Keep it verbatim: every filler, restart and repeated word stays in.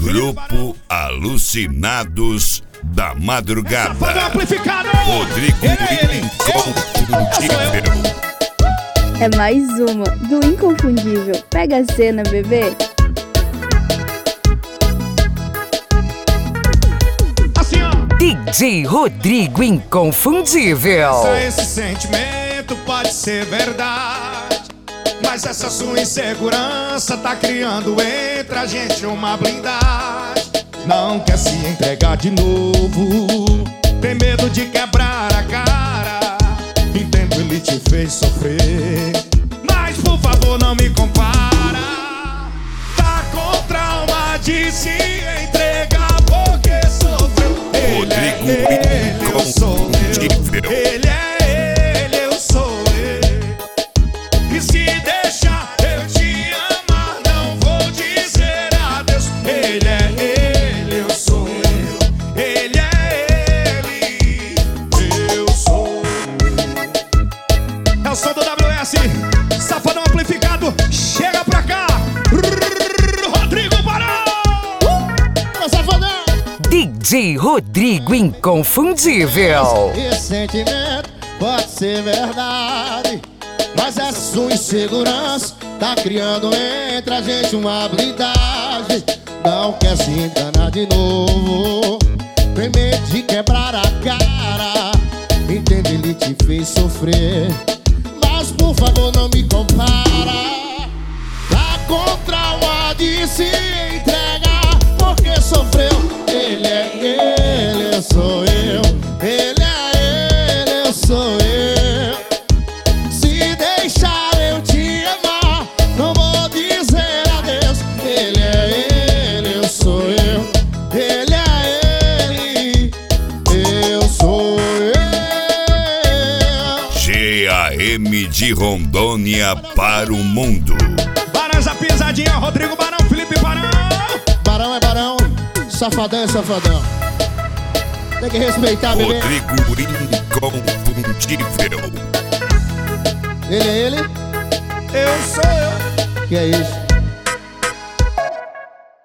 Grupo Alucinados da Madrugada. Rodrigo Inconfundível. É mais uma do Inconfundível. Pega a cena, bebê. Assim, ó. D J Rodrigo Inconfundível. Esse sentimento pode ser verdade, mas essa sua insegurança tá criando entre a gente uma blindagem. Não quer se entregar de novo, tem medo de quebrar a cara. Entendo, ele te fez sofrer, mas por favor não me compara. Tá com trauma de se entregar porque sofreu. Ele é ele, eu sou eu. Ele é ele, eu sou eu. E se deixar eu te amar, não vou dizer adeus. Ele é ele, eu sou eu. Ele é ele, eu sou eu. É o som do W S, Safadão amplificado. Chega pra cá, Rodrigo Barão. Uh, Safadão. D J Rodrigo Inconfundível. Esse sentimento pode ser verdade, mas essa sua insegurança tá criando entre a gente uma blindagem. Não quer se enganar de novo, tem medo de quebrar a cara. Entende, ele te fez sofrer, mas por favor não me compara. Tá com trauma de se entregar porque sofreu. Ele é ele, eu sou eu. Ele é ele, eu sou eu. Se deixar eu te amar, não vou dizer adeus. Ele é ele, eu sou eu. Ele é ele, eu sou eu. G A M de Rondônia para o mundo. Barões, a pisadinha, Rodrigo Barão, Felipe Barão. Barão é barão, safadão é safadão. Tem que respeitar, bebê. Rodrigo Inconfundível. Ele é ele, Eu sou eu. que é isso?